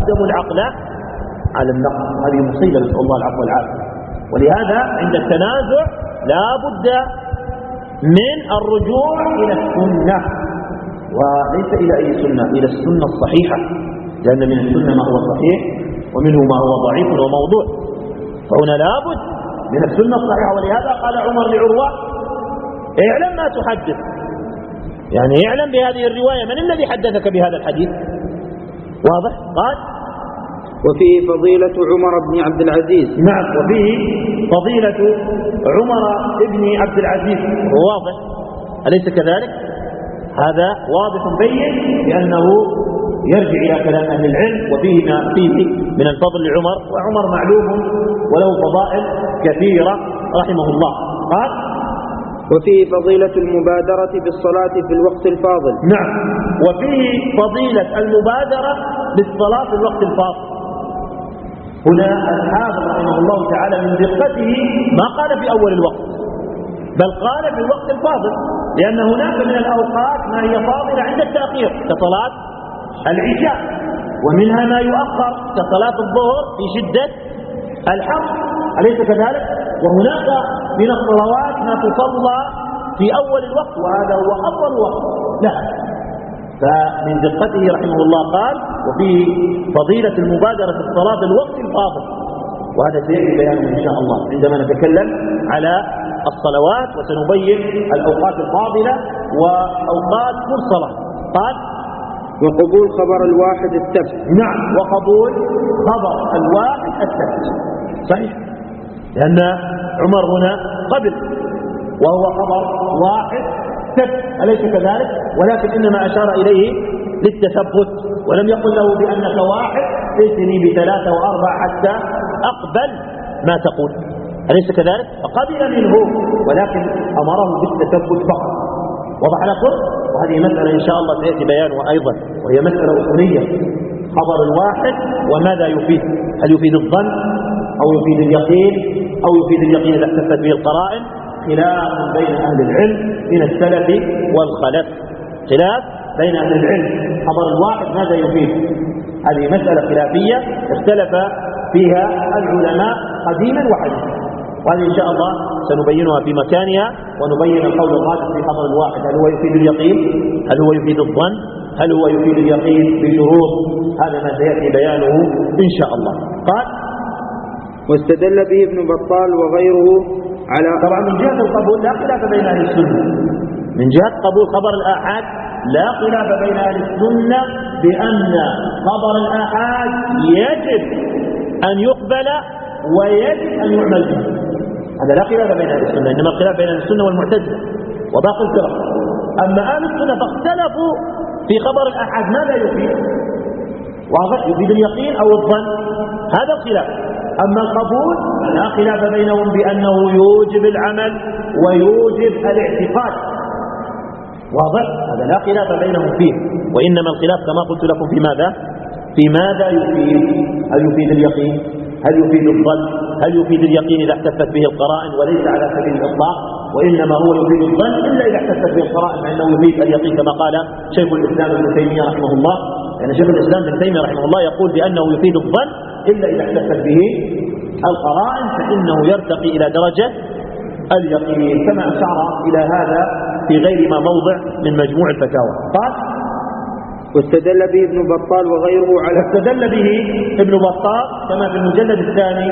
قدموا العقل على النقل، هذه مصيبة، نسأل الله العفو والعافية. ولهذا عند التنازع لا بد من الرجوع إلى السنة، وليس إلى أي سنة، إلى السنة الصحيحة، لأن من السنة ما هو صحيح ومنه ما هو ضعيف وموضوع، فهنا لا بد من السنة الصحيحة. ولهذا قال عمر لعروة: اعلم ما تحدث، يعني اعلم بهذه الرواية، من الذي حدثك بهذا الحديث؟ واضح؟ قال: وفيه فضيلة عمر بن عبد العزيز. نعم، وفيه فضيلة عمر بن عبد العزيز، واضح أليس كذلك؟ هذا واضح بين بأنه يرجع إلى كلام أهل العلم، وفيه ما فيه من الفضل لعمر، وعمر معلوم وله فضائل كثيرة رحمه الله. قال: وفيه فضيلة المبادرة بالصلاة في الوقت الفاضل. نعم، وفيه فضيلة المبادرة بالصلاة في الوقت الفاضل. هنا الحافظ رحمه الله تعالى من دقته ما قال في أول الوقت، بل قال في الوقت الفاضل، لأن هناك من الأوقات ما هي فاضلة عند التأخير كصلاة العشاء، ومنها ما يؤخر كصلاة الظهر في شدة الحر، أليس كذلك؟ وهناك من الصلوات ما تصلى في أول الوقت، وهذا هو أفضل وقت لها. فمن دقته رحمه الله قال: وفيه فضيلة المبادرة في الصلاة في الوقت الفاضل، وهذا سيأتي بيانه إن شاء الله عندما نتكلم على الصلوات، وسنبين الأوقات الفاضلة وأوقات كل صلاة. قال: وقبول خبر الواحد الثبت. نعم، وقبول خبر الواحد الثبت، صحيح، لأن عمر هنا قبل وهو خبر واحد ثبت، أليس كذلك؟ ولكن إنما أشار إليه للتثبت، ولم يقل له بأنك واحد ائتني بثلاثة وأربعة حتى أقبل ما تقول، أليس كذلك؟ فقبل منه، ولكن أمره بالتثبت فقط. وضح لكم؟ وهذه مسألة إن شاء الله سيأتي بيانها أيضا، وهي مسألة أصولية. خبر الواحد وماذا يفيد؟ هل يفيد الظن أو يفيد اليقين أو يفيد اليقين إذا احتفت به القرائن؟ خلاف بين أهل العلم من السلف والخلف، خلاف بين أهل العلم. خبر الواحد ماذا يفيد؟ هذه مسألة خلافية اختلف فيها العلماء قديما وحديثا، وهذه إن شاء الله سنبينها في مكانها، ونبين القول الراجح في خبر الواحد: هل هو يفيد اليقين؟ هل هو يفيد الظن؟ هل هو يفيد اليقين بشروط؟ هذا ما سيأتي بيانه إن شاء الله. قال: واستدل به ابن بطال وغيره على، طبعا من جهة القبول لا خلاف بين أهل السنة، من جهة قبول خبر الآحاد لا خلاف بين أهل السنة بأن خبر الآحاد يجب أن يقبل ويجب أن يعمل به، هذا لا خلاف بين أهل السنة، إنما الخلاف بين أهل السنة والمعتزلة وباقي الفرق. أما أهل السنة فاختلفوا في خبر الآحاد ماذا يفيد، واضح، يفيد اليقين أو الظن، هذا الخلاف. أما القبول لا خلاف بينهم بأنه يوجب العمل ويوجب الاعتقاد، واضح، هذا لا خلاف بينهم فيه، وإنما الخلاف كما قلت لكم في ماذا؟ في ماذا يفيد؟ هل يفيد اليقين؟ هل يفيد الظن؟ هل يفيد اليقين إذا احتفت به القرائن وليس على سبيل الإطلاق؟ وإنما هو يفيد الظن إلا إذا احتفت به القرائن، فإنه يفيد اليقين كما قال شيخ الإسلام ابن تيمية رحمه الله. يعني شيخ الإسلام ابن تيمية رحمه الله يقول بأنه يفيد الظن إلا إذا احتفت به القرائن، فإنه يرتقي إلى درجة اليقين، كما أشار إلى هذا في غير ما موضع من مجموع الفتاوى. قال: واستدل به ابن بطال وغيره على، استدل به ابن بطال كما في المجلد الثاني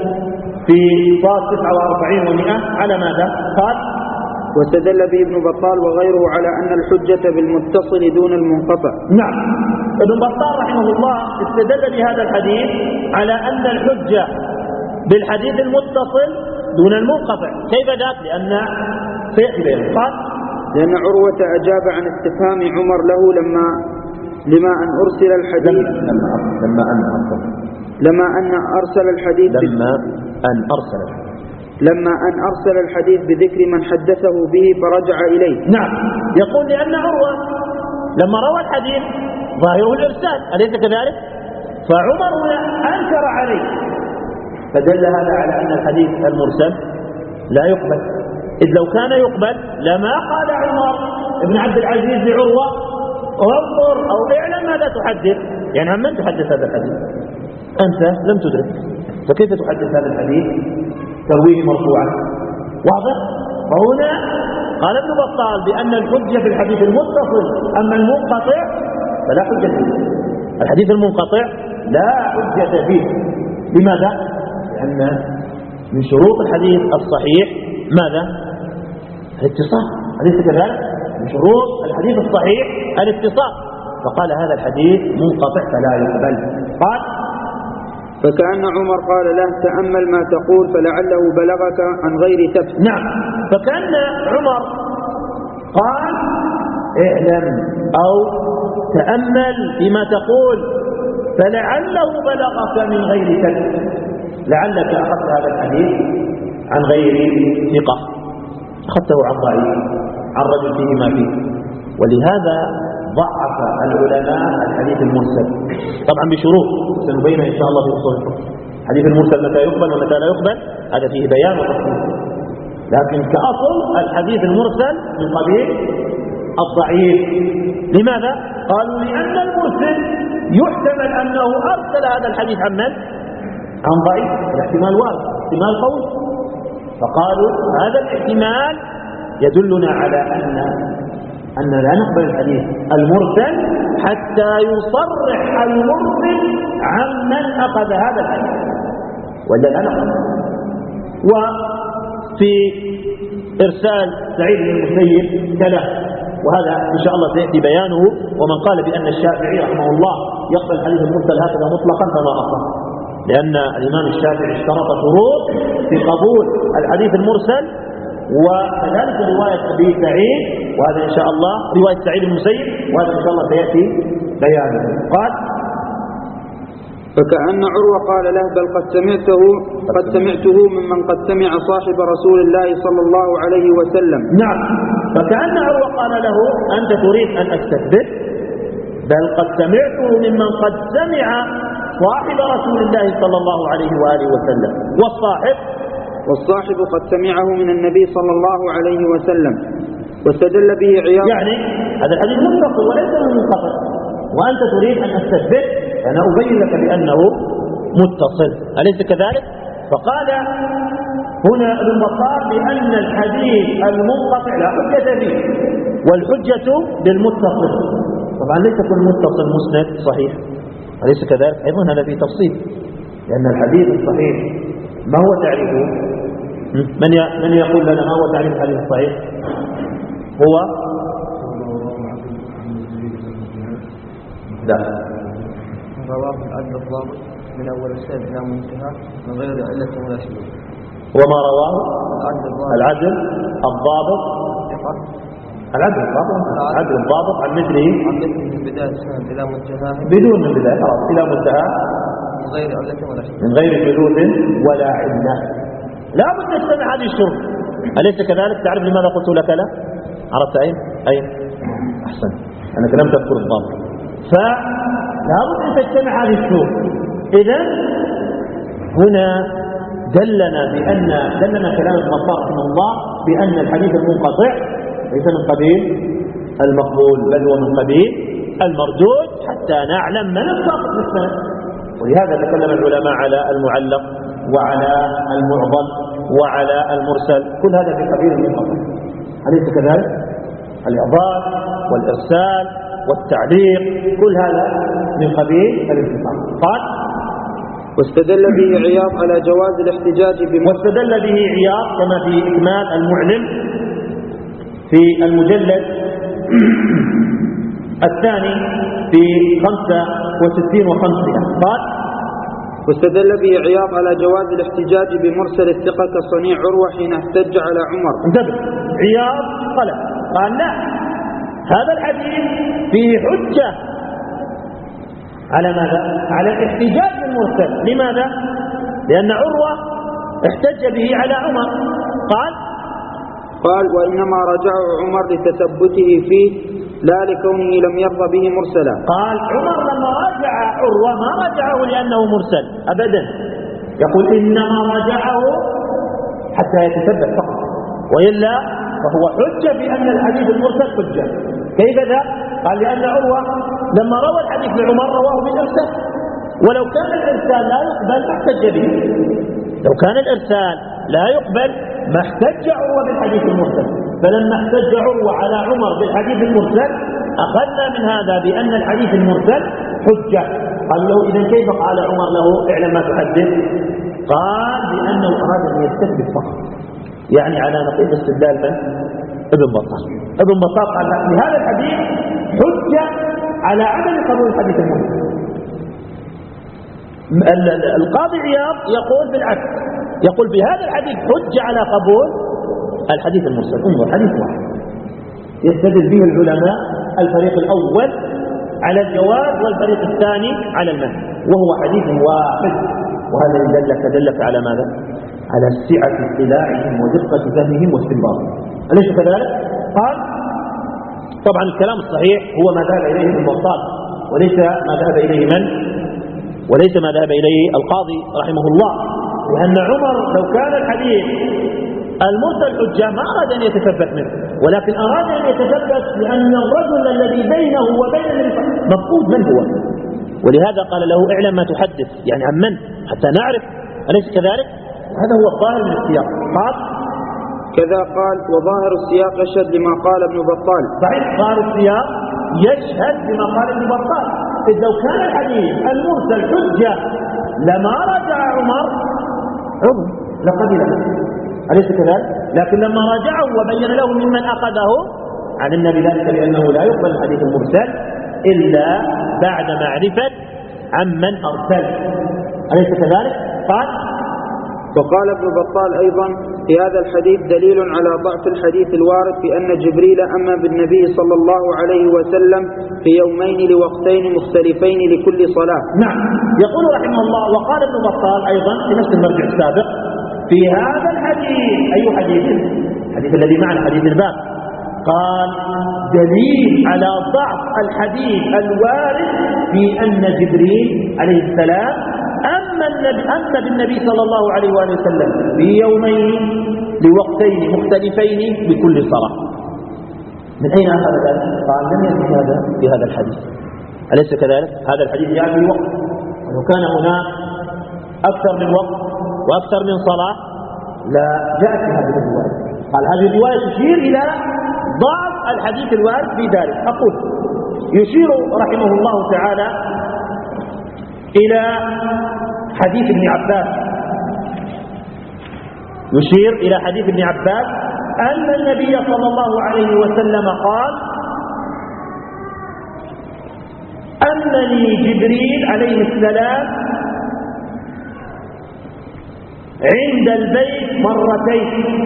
في صاد 49 و100 على ماذا؟ قال: واستدل به ابن بطال وغيره على أن الحجة بالمتصل دون المنقطع. نعم، ابن بطال رحمه الله استدل بهذا الحديث على أن الحجة بالحديث المتصل دون المنقطع. كيف ذاك؟ لأن سيأتي بيانه. قال: لأن عروة أجاب عن استفهام عمر له لما أن أرسل الحديث لما أن أرسل الحديث بذكر من حدثه به فرجع إليه. نعم، يقول لأن عروة لما روى الحديث ظاهره الإرسال، أليس كذلك؟ فعمر أنكر عليه، فدل هذا على أن الحديث المرسل لا يقبل، إذ لو كان يقبل لما قال عمر بن عبد العزيز لعروة: انظر أو اعلم ماذا تحدث، يعني عن من تحدث هذا الحديث؟ أنت لم تدرك، فكيف تحدث هذا الحديث ترويه مرفوعا؟ واضح؟ وهنا قال ابن بطال بأن الحجة في الحديث المتصل، أما المنقطع فلا حجة فيه. الحديث المنقطع لا حجة فيه. لماذا؟ لأن من شروط الحديث الصحيح ماذا؟ الاتصال، أليس كذلك؟ من شروط الحديث الصحيح الاتصال، فقال هذا الحديث منقطع فلا يقبل. قال فكأن عمر قال له تأمل ما تقول فلعله بلغك عن غير ثبت. نعم، فكأن عمر قال اعلم أو تأمل فيما تقول فلعله بلغك من غير ثبت، لعلك أخذت هذا الحديث عن غير ثقة، أخذته عن ضعيف، عن رجل فيه ما فيه. ولهذا ضعف العلماء الحديث المرسل، طبعا بشروط سنبين إن شاء الله في أصول الفقه. الحديث المرسل متى يقبل ومتى لا يقبل هذا فيه بيان وتفصيل، لكن كأصل الحديث المرسل من قبيل الضعيف. لماذا؟ قالوا لأن المرسل يحتمل أنه أرسل هذا الحديث عن من؟ عن ضعيف، الاحتمال وارد، احتمال قوي، فقالوا هذا الاحتمال يدلنا على أن لا نقبل الحديث المرسل حتى يصرح المرسل عمن أخذ هذا الحديث، ولا لا نقبل. وفي إرسال سعيد بن المسيب كلام، وهذا إن شاء الله سيأتي بيانه. ومن قال بأن الشافعي رحمه الله يقبل الحديث المرسل هكذا مطلقا فما أخطأ، لأن الإمام الشافعي اشترط شروط في قبول الحديث المرسل، وكذلك رواية أبي سعيد، وهذا إن شاء الله رواية سعيد بن المسيب، وهذا إن شاء الله سيأتي بيانه. قال فكأن عروة قال له بل قد سمعته ممن قد سمع صاحب رسول الله صلى الله عليه وسلم. نعم، فكأن عروة قال له أنت تريد أن أستثبت، بل قد سمعته ممن قد سمع صاحب رسول الله صلى الله عليه وآله وسلم. والصاحب قد سمعه من النبي صلى الله عليه وسلم. واستدل به عياض، يعني هذا الحديث متصل وليس منقطع، وأنت تريد أن أستثبت، أنا أبين لك بأنه متصل، أليس كذلك؟ فقال هنا ابن بطال بأن الحديث المنقطع لا حجة فيه، والحجة بالمتصل. طبعا ليس كل متصل مسند صحيح، أليس كذلك؟ أيضا هذا فيه تفصيل، لأن الحديث الصحيح ما هو تعريفه؟ من يقول لنا ما هو تعريف الحديث الصحيح؟ هو لا رواه العدل الضابط من أول السند إلى منتهى من غير علة ولا شذوذ. وما رواه العدل الضابط عن مثله من بداية السند إلى منتهى بدون من بداية إلى منتهى من غير علة ولا شذوذ، من غير شذوذ ولا علة. لا بد نجتمع هذه الشروط، أليس كذلك؟ تعرف لماذا قلت لك لا؟ عرفت أين؟ أحسن، أنك لم تذكر الضابط. فلا بد أن تجتمع هذه الشروط. إذن هنا دلنا كلام ابن بطال رحمه الله بأن الحديث المنقطع ليس من قبيل المقبول، بل هو من قبيل المردود، حتى نعلم من الضابط في السند. ولهذا تكلم العلماء على المعلق وعلى المعضل وعلى المرسل، كل هذا في قبيل المنقطع، أليس كذلك؟ الإعضال والإرسال والتعليق كل هذا من قبيل الانقطاع. قال واستدل به عياض على جواز الاحتجاج واستدل به عياض كما في إكمال المعلم في المجلد الثاني في 65 و500. قال واستدل به عياض على جواز الاحتجاج بمرسل الثقة كصنيع عروة حين احتج على عمر. انتبه، عياض قال لا، هذا الحديث فيه حجة على ماذا؟ على الاحتجاج بالمرسل. لماذا؟ لأن عروة احتج به على عمر. قال وإنما رجعه عمر لتثبته فيه لا لكونه لم يرضى به مرسلا. قال عمر لما راجع عروة ما رجعه لأنه مرسل أبدا، يقول إنما رجعه حتى يتثبت فقط، وإلا فهو حجة بأن الحديث المرسل حجة. كيف ذا؟ قال لأن عروة لما روى الحديث لعمر رواه بالإرسال، ولو كان الإرسال لا يقبل ما احتج به. لو كان الإرسال لا يقبل ما احتج عروة بالحديث المرسل، فلما احتج عروة على عمر بالحديث المرسل أخذنا من هذا بأن الحديث المرسل حجة. قال له إذا كيف قال عمر له اعلم ما تحدث؟ قال بأنه أراد أن يستثبت فقط، يعني على نقيض استدلال من؟ ابن بطال. ابن بطال قال لهذا الحديث حجة على عدم قبول الحديث المرسل. القاضي عياض يقول بالعكس، يقول بهذا الحديث حجة على قبول الحديث المرسل. انظر حديث واحد يستدل به العلماء، الفريق الأول على الجواز والفريق الثاني على المنع، وهو حديث واحد. وهذا يدلك على ماذا؟ على سعة اطلاعهم ودقة فهمهم واستنباطهم، أليس كذلك؟ قال طبعا الكلام الصحيح هو ما ذهب إليه ابن بطال، وليس ما ذهب إليه من؟ وليس ما ذهب إليه القاضي رحمه الله، لأن عمر لو كان الحديث المرسل حجة ما أراد أن يتثبت منه، ولكن أراد أن يتثبت لأن الرجل الذي بينه وبين النبي مفقود من هو، ولهذا قال له اعلم ما تحدث، يعني عن من؟ حتى نعرف، أليس كذلك؟ هذا هو الظاهر من السياق. قال كذا قال وظاهر السياق يشهد لما قال ابن بطال. صحيح، ظاهر السياق يشهد لما قال ابن بطال. إذ لو كان الحديث المرسل حجة لما رجع عمر لقبله، أليس كذلك؟ لكن لما راجعه وبين له ممن أخذه علمنا بذلك لأنه لا يقبل الحديث المرسل إلا بعد معرفة عمن أرسل، أليس كذلك؟ قال وقال ابن بطال أيضا في هذا الحديث دليل على ضعف الحديث الوارد في أن جبريل أما بالنبي صلى الله عليه وسلم في يومين لوقتين مختلفين لكل صلاة. نعم، يقول رحمه الله وقال ابن بطال أيضا في نفس المرجع السابق في هذا الحديث. أي حديث؟ الحديث الذي معنا حديث الباب. قال دليل على ضعف الحديث الوارد في أن جبريل عليه السلام أما بالنبي صلى الله عليه وآله وسلم في يومين لوقتين مختلفين بكل صلاة. من أين أخذ ذلك؟ قال لم يكن هذا في هذا الحديث، أليس كذلك؟ هذا الحديث جاء في وقت، ولو كان هناك أكثر من وقت وأكثر من صلاة لا جاءت في هذه الرواية. قال هذه الرواية تشير إلى ضعف الحديث الوارد في ذلك. أقول يشير رحمه الله تعالى إلى حديث ابن عباس، يشير إلى حديث ابن عباس أن النبي صلى الله عليه وسلم قال أنني جبريل عليه السلام عند البيت مرتين.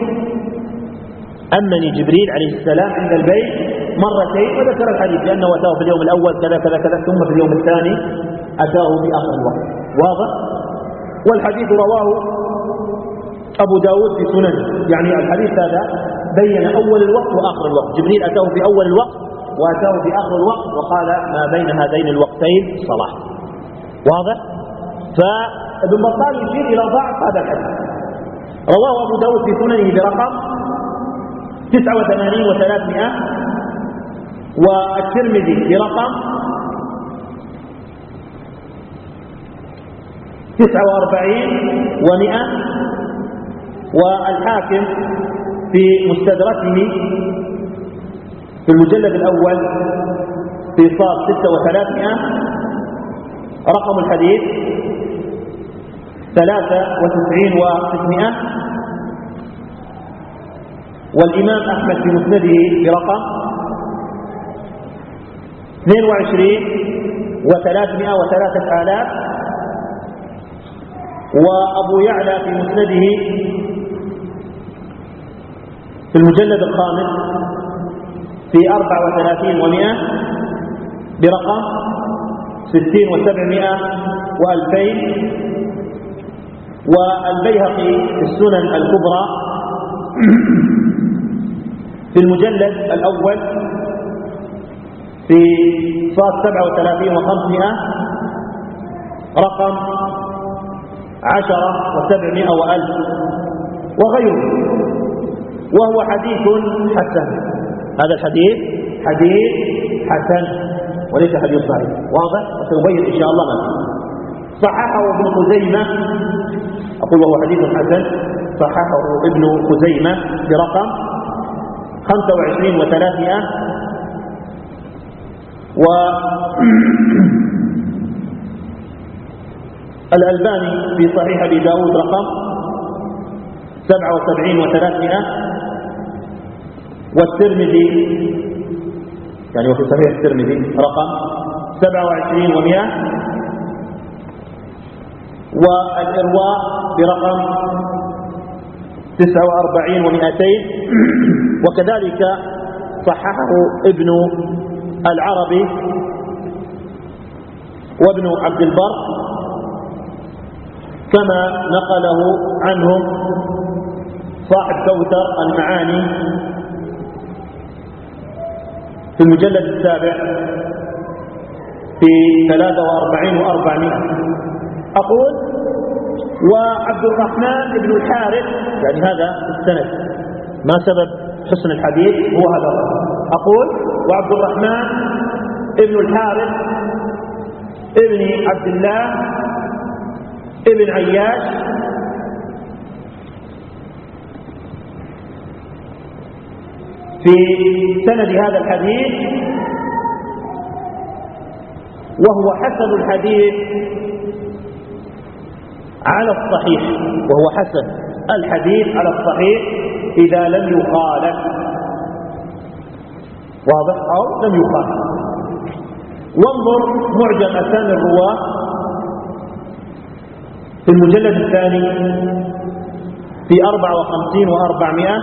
أمني جبريل عليه السلام عند البيت مرتين، وذكر الحديث بأنه أتاه في اليوم الأول كذا كذا كذا، ثم في اليوم الثاني أتاه في آخر الوقت. واضح؟ والحديث رواه أبو داود في سنن، يعني الحديث هذا بين أول الوقت وآخر الوقت. جبريل أتاه في أول الوقت وأتاه في آخر الوقت، وقال ما بين هذين الوقتين صلاة. واضح؟ فابن بطال يشير إلى ضعف هذا الحديث. رواه أبو داود في سننه برقم 89 و300، والترمذي برقم 49 و100، والحاكم في مستدركه في المجلد الأول في صاد 6 و300، رقم الحديث 93 و600، والإمام أحمد في مسنده برقم 22 و303,000، وأبو يعلى في مسنده في المجلد الخامس في 34 و100 برقم 60 و700 و2000، والبيهقي في السنن الكبرى في المجلد الأول في صاد 37 و500 رقم 10 و700 و1000 وغيره، وهو حديث حسن. هذا الحديث حديث حسن. وليس حديث ضعيف. واضح؟ وسأبين إن شاء الله ما فيه. صححه ابن خزيمة، أقول وهو حديث حسن، صححه ابن خزيمة برقم 25,300، والألباني في صحيح أبي داود رقم 77,300، والترمذي يعني وفي صحيح الترمذي رقم 27,100، والإرواء برقم 49,200، وكذلك صححه ابن العربي وابن عبد البر كما نقله عنهم صاحب كوثر المعاني في المجلد 7 في 43,400. أقول وعبد الرحمن بن الحارث، يعني هذا السند، ما سبب حسن الحديث هو هذا. أقول وعبد الرحمن بن الحارث ابن عبد الله ابن عياش في سند هذا الحديث، وهو حسن الحديث على الصحيح، وهو حسن الحديث على الصحيح إذا لم يخالف. واضح؟ أو لم يخالف. وانظر معجم أسامي الرواة في المجلد الثاني في 54,400.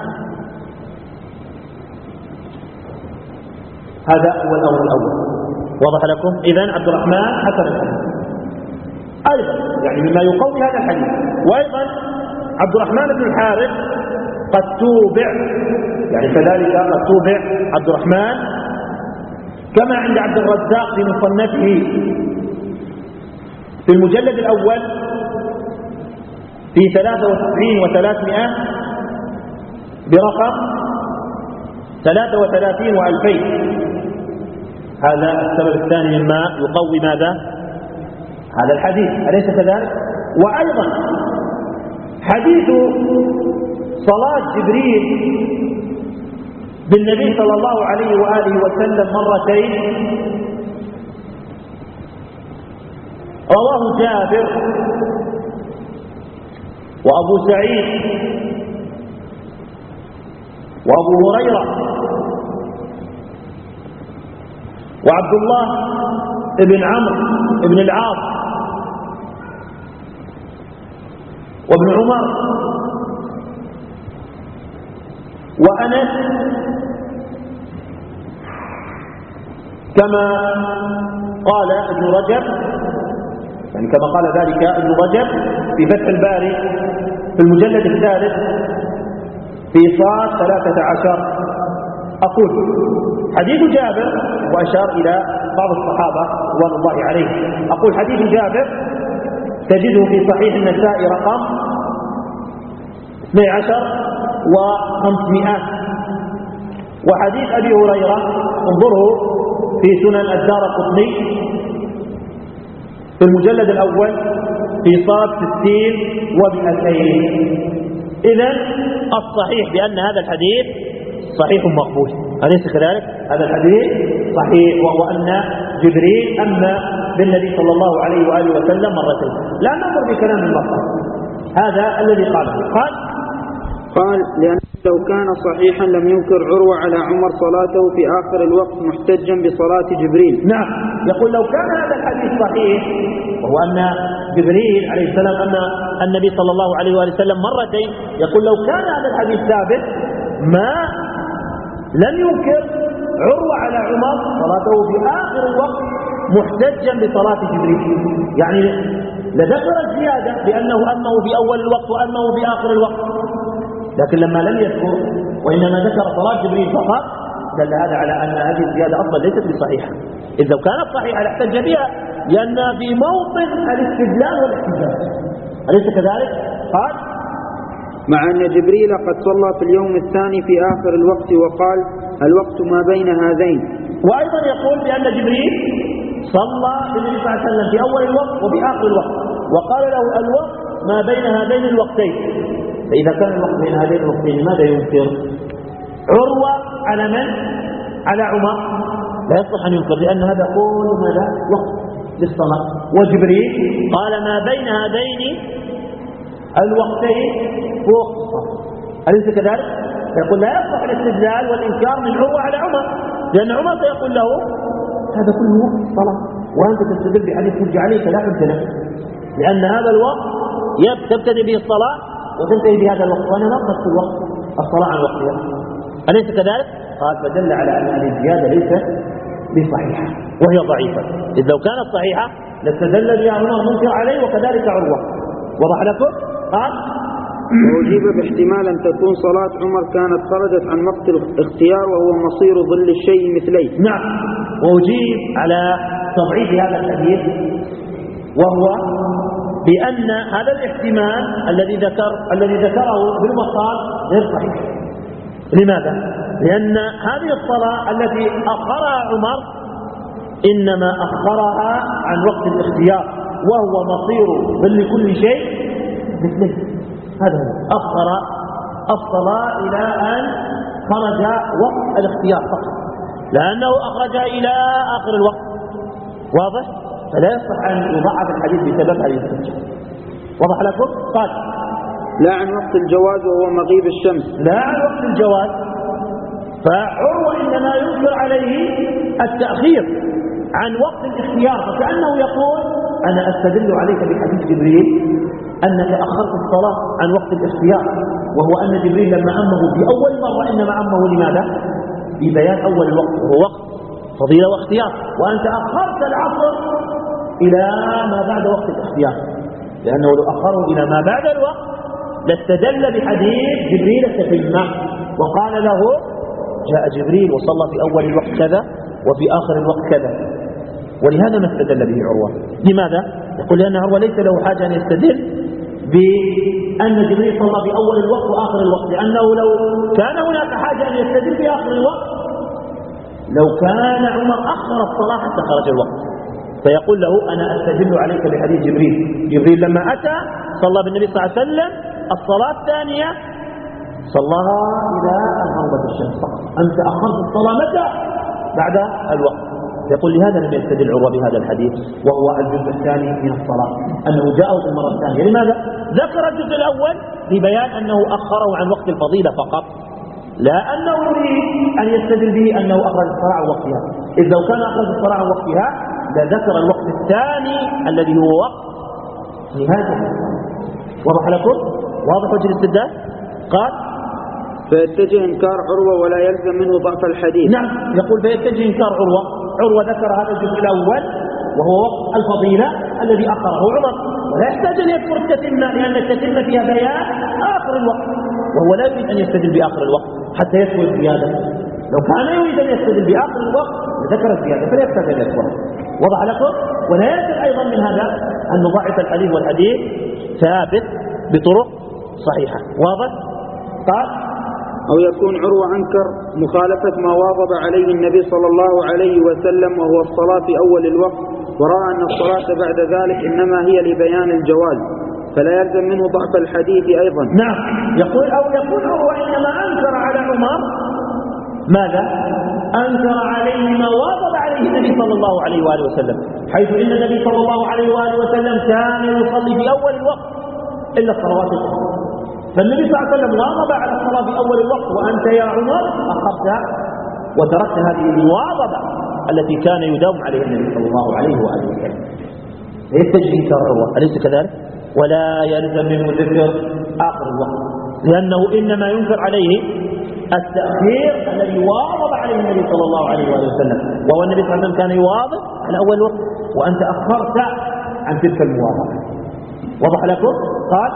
هذا هو الأمر الأول. واضح لكم؟ إذن عبد الرحمن حسن الحديث أيضا، يعني مما يقوي هذا الحديث. وأيضا عبد الرحمن بن الحارث قد توبع، يعني كذلك قد توبع عبد الرحمن كما عند عبد الرزاق في مصنفه في المجلد الأول في 93,300 برقم 33,200. هذا السبب الثاني مما يقوي ماذا؟ هذا الحديث، أليس كذلك؟ وأيضا حديث صلاة جبريل بالنبي صلى الله عليه وآله وسلم مرتين رواه جابر وأبو سعيد وأبو هريرة وعبد الله بن عمرو بن العاص وابن عمر وأنس، كما قال ابن رجب، يعني كما قال ذلك ابن رجب في فتح الباري في المجلد الثالث في صاد 13. أقول حديث جابر، وأشار إلى بعض الصحابة رضوان الله عليهم، أقول حديث جابر تجده في صحيح النساء رقم 12,500، وحديث أبي هريرة انظره في سنن الدارقطني في المجلد الأول في صاد 60,200. إذن الصحيح بأن هذا الحديث صحيح مقبول، أليس كذلك؟ هذا الحديث صحيح، وهو أن جبريل أما بالنبي صلى الله عليه وآله وسلم مرتين. لا ننظر بكلام المصحف، هذا الذي قاله. قال لأنه لو كان صحيحا لم ينكر عروة على عمر صلاته في آخر الوقت محتجا بصلاة جبريل. نعم، يقول لو كان هذا الحديث صحيح، وهو أن جبريل عليه السلام أن النبي صلى الله عليه وآله وسلم مرتين، يقول لو كان هذا الحديث ثابت ما لم ينكر عروة على عمر صلاته في آخر الوقت محتجا بصلاة جبريل، يعني لذكر الزيادة بأنه أنه في أول الوقت وأنه في آخر الوقت، لكن لما لم يذكر وإنما ذكر صلاة جبريل فقط دل هذا على أن هذه الزيادة أصلا ليست بصحيحة. إذ لو كانت صحيحة لاحتج بها، لأن في موطن الاستدلال والاحتجاج، أليس كذلك؟ قال مع أن جبريل قد صلى في اليوم الثاني في آخر الوقت وقال الوقت ما بين هذين، وأيضا يقول بأن جبريل صلى بالنبي صلى الله عليه وسلم في أول الوقت وفي آخر الوقت، وقال له الوقت ما بين هذين الوقتين. فإذا كان الوقت بين هذين الوقتين ماذا ينكر؟ عروة على من؟ على عمر؟ لا يصلح أن ينكر، لأن هذا كل ماذا؟ وقت للصلاة. وجبريل قال ما بين هذين الوقتين فوق الصلاة، أليس كذلك؟ يقول لا يصلح الاستدلال والإنكار من عروة على عمر، لأن عمر سيقول له هذا كله وقت الصلاة، وأنت تستدل بحديث حج عليك لا حج لك، لأن هذا الوقت تبتدئ به الصلاة وتنتهي بهذا الوقت، وأنا نقصت الوقت الصلاة عن وقتها، أليس كذلك؟ قال فدل على أن هذه الزيادة ليست بصحيحة وهي ضعيفة، إذ لو كانت صحيحة لاستدل بها عمر منكر عليه وكذلك عروة. وضح لكم؟ قال وأجيب باحتمال أن تكون صلاة عمر كانت خرجت عن وقت الاختيار وهو مصير ظل الشيء مثليه. نعم، وأجيب على تضعيف هذا الحديث وهو بأن هذا الاحتمال الذي ذكره ابن بطال غير صحيح. لماذا؟ لأن هذه الصلاة التي أخرها عمر إنما أخرها عن وقت الاختيار وهو مصير ظل كل شيء مثله. هذا هو أخر الصلاة إلى أن خرج وقت الاختيار فقط، لأنه أخرجها إلى آخر الوقت. واضح؟ فلا يصح أن يضعف الحديث بسبب هذه الحجة. وضح لكم؟ قال لا عن وقت الجواز وهو مغيب الشمس. لا عن وقت الجواز، فعروة إنما ينكر عليه التأخير عن وقت الاختيار، فكأنه يقول أنا أستدل عليك بحديث جبريل أنك أخرت الصلاة عن وقت الاختيار، وهو أن جبريل لما أمه في أول مرة إنما أمه لماذا؟ ببيان أول الوقت وهو وقت فضيلة واختيار، وأنت أخرت العصر إلى ما بعد وقت الاختيار، لأنه لو أخره إلى ما بعد الوقت لاستدل بحديث جبريل التتمة وقال له جاء جبريل وصلى في أول الوقت كذا وفي آخر الوقت كذا، ولهذا ما استدل به عروة. لماذا؟ يقول لأن عروة ليس له حاجة أن يستدل بأن جبريل صلى في أول الوقت وآخر الوقت، لأنه لو كان هناك حاجة أن يستدل في آخر الوقت لو كان عمر أخر الصلاة حتى خرج الوقت، فيقول له أنا أستدل عليك بحديث جبريل. جبريل لما أتى صلى بالنبي صلى الله عليه وسلم الصلاة الثانية صلاها إلى أن غربت الشمس فقط، أنت أخرت الصلاة متى؟ بعد الوقت. يقول لهذا لم يستدل عروة بهذا الحديث وهو الجزء الثاني من الصلاة، أنه جاءه في المرة الثانية. لماذا؟ ذكر الجزء الأول لبيان أنه أخره عن وقت الفضيلة فقط، لا أنه يريد أن يستدل به أنه أخرج الصلاة عن وقتها، إذ لو كان أخرج الصلاة عن وقتها لذكر الوقت الثاني الذي هو وقت نهاية الصلاة. وضح لكم؟ واضح وجه الاستدلال؟ قال فيتجه إنكار عروة ولا يلزم منه ضعف الحديث. نعم، يقول فيتجه إنكار عروة. عروة ذكر هذا الجزء الأول وهو وقت الفضيلة الذي أخره عمر، ولا يحتاج أن يذكر التتمة، لأن التتمة فيها بيان آخر الوقت، وهو لا يريد أن يستدل بآخر الوقت حتى يذكر الزيادة. لو كان يريد أن يستدل بآخر الوقت لذكر الزيادة فلا يحتاج أن يذكرها. وضع لكم؟ ولا يلزم أيضا من هذا أن نضعف الحديث، والحديث ثابت بطرق صحيحة. واضح؟ قال أو يكون عروة أنكر مخالفة ما واظب عليه النبي صلى الله عليه وسلم وهو الصلاة في أول الوقت، ورأى أن الصلاة بعد ذلك إنما هي لبيان الجواز، فلا يلزم منه ضعف الحديث أيضا. نعم، يقول أو يقول عروة إنما أنكر على عمر ماذا؟ أنكر عليه ما واظب عليه النبي صلى الله عليه وآله وسلم، حيث إن النبي صلى الله عليه وآله وسلم كان يصلي في أول الوقت إلا الصلوات الخمس، فالنبي صلى الله عليه وسلم واظب على الصلاة في أول الوقت، وأنت يا عمر أخذت وتركت هذه المواظبة التي كان يداوم عليها النبي صلى الله عليه وآله وسلم. يتجه إنكار عروة، أليس كذلك؟ ولا يلزم منه ذكر آخر الوقت، لأنه إنما ينكر عليه التأخير الذي واظب عليه النبي صلى الله عليه وآله وسلم، وهو النبي صلى الله عليه وسلم كان يواظب على أول الوقت وأنت أخرت عن تلك المواظبة. وضح لكم؟ قال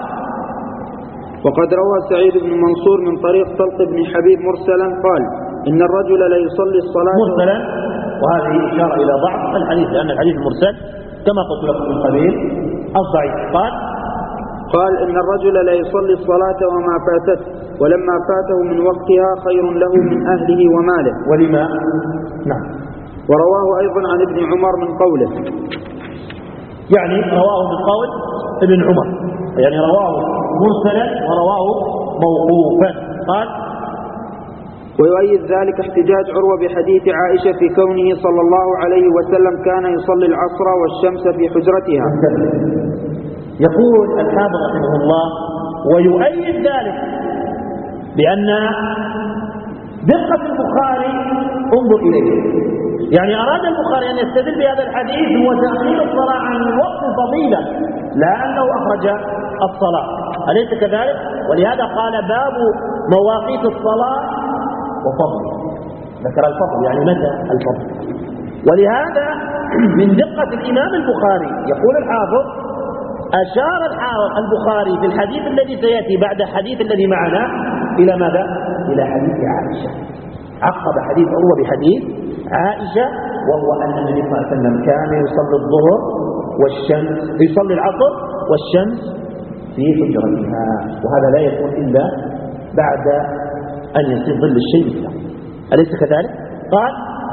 وقد روى سعيد بن منصور من طريق طلق بن حبيب مرسلا قال إن الرجل لا يصلي الصلاة مرسلا، وهذه إشارة إلى ضعف الحديث، لأن الحديث المرسل كما قلت لكم من قبيل الضعيف. قال إن الرجل لا يصلي الصلاة وما فاتته، ولما فاته من وقتها خير له من أهله وماله. ولما؟ نعم، ورواه أيضا عن ابن عمر من قوله، يعني رواه من قول ابن عمر، يعني رواه مرسلا ورواه موقوفا. قال: ويؤيد ذلك احتجاج عروة بحديث عائشة في كونه صلى الله عليه وسلم كان يصلي العصر والشمس في حجرتها. يقول الحافظ رحمه الله: ويؤيد ذلك بأن دقة البخاري انظر إليه، يعني أراد البخاري أن يستدل بهذا الحديث هو تأخير الصلاة عن الوقت فضيلة، لا أنه أخرج الصلاة، أليس كذلك؟ ولهذا قال: باب مواقيت الصلاة وفضل، ذكر الفضل، يعني متى الفضل. ولهذا من دقة الإمام البخاري يقول الحافظ: أشار البخاري في الحديث الذي سيأتي بعد الحديث الذي معنا إلى ماذا؟ إلى حديث عائشة، عقب حديث عروة بحديث عائشة، وهو أن النبي صلى الله عليه وسلم كان يصلي الظهر والشمس، يصلي العصر والشمس في حجرتها، وهذا لا يكون إلا بعد أن يصير ظل الشيء مثله، أليس كذلك؟ قال: